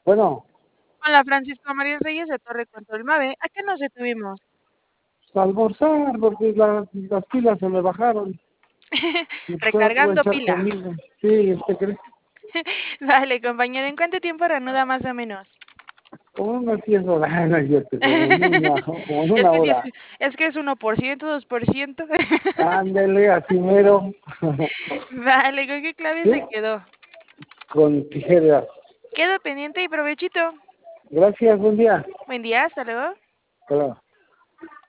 Bueno, Hola, Francisco María Reyes de Torre Control Mave. ¿A qué nos detuvimos? a almorzar porque las pilas se me bajaron. Y voy a Recargando echar pila. comida. Sí, ¿usted cree? Vale, compañero, ¿en cuánto tiempo reanuda más o menos? Como unas 10 horas, no, como en Es una que, sí, hora. es que es 1%, 2%. Ándele, así mero. Vale, ¿con qué clave ¿Sí? se quedó? Con tijeras. Quedo pendiente y provechito. Gracias, buen día. Buen día, hasta luego. Claro.